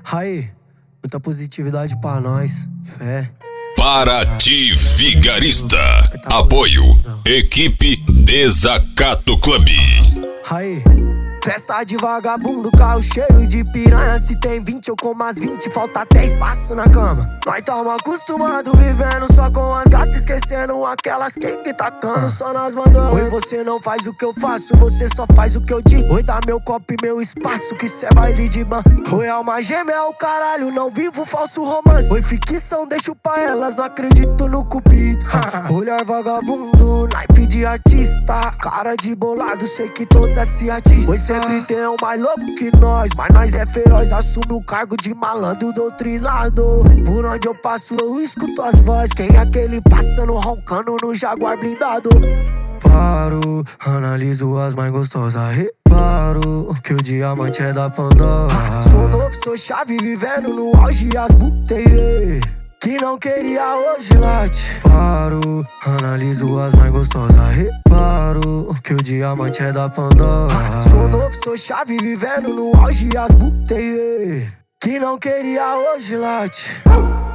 Aí, muita positividade pra nós, fé. Paraty Vigarista. Apoio Equipe Desacato Club. Aí, festa de vagabundo, carro cheio de piranha. Se tem 20 eu como as 20, falta até espaço na cama. Nós tamo acostumado vivendo só com as gatas, esquecendo aquelas que tacando só nas mangas. Oi, você não faz o que eu faço, você só faz o que eu digo. Oi, dá meu copo e meu espaço, que cê é baile de ban. Oi, alma gêmea é o caralho, não vivo falso romance. Oi, ficção, deixo pra elas, não acredito no cupido. Olhar vagabundo, naipe de artista, cara de bolado, sei que toda se atiça. Oi, sempre tem um mais louco que nós, mas nós é feroz, assume o cargo de malandro doutrinado. Por onde eu passo eu escuto as vozes, quem é aquele passando roncando no Jaguar blindado? Paro, analiso as mais gostosas, reparo que o diamante é da Pandora. Sou novo, sou chave, vivendo no auge as butei que não queria hoje late. Paro, analiso as mais gostosas, reparo que o diamante é da Pandora. Sou novo, sou chave, vivendo no auge as butei que não queria hoje late.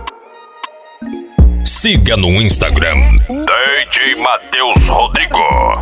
Siga no Instagram DJ Matheus Rodrigo.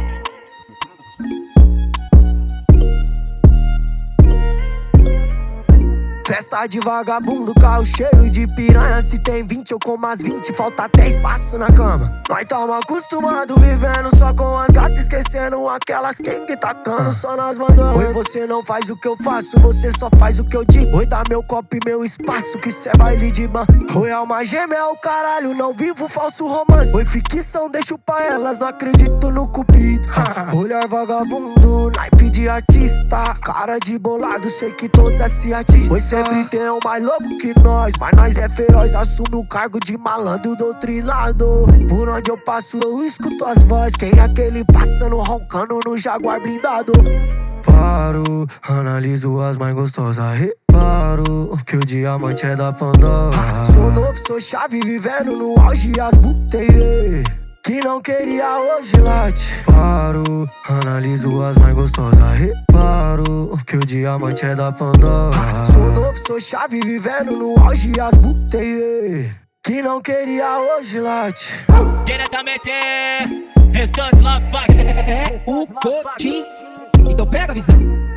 Festa de vagabundo, carro cheio de piranha. Se tem 20 eu como as 20, falta até espaço na cama. Nós tamo acostumado vivendo só com as gatas, esquecendo aquelas que tacando só nas mangas. Oi, você não faz o que eu faço, você só faz o que eu digo. Oi, dá meu copo e meu espaço, que cê é baile de ban. Oi, alma gêmea é o caralho, não vivo falso romance. Oi, ficção, deixo pra elas, não acredito no cupido. Olhar vagabundo, naipe de artista, cara de bolado, sei que toda se atiça. Oi, sempre tem um mais louco que nós, mas nós é feroz, assume o cargo de malandro doutrinado. Por onde eu passo eu escuto as vozes, quem é aquele passando roncando no Jaguar blindado? Paro, analiso as mais gostosas, reparo que o diamante é da Pandora. Sou novo, sou chave, vivendo no auge as butei que não queria hoje late. Paro, analiso as mais gostosas, reparo que o diamante é da Pandora. Sou novo, sou chave, vivendo no auge as butei que não queria hoje late. Diretamente, restante lá vai. É o Cotinho. Então pega a visão.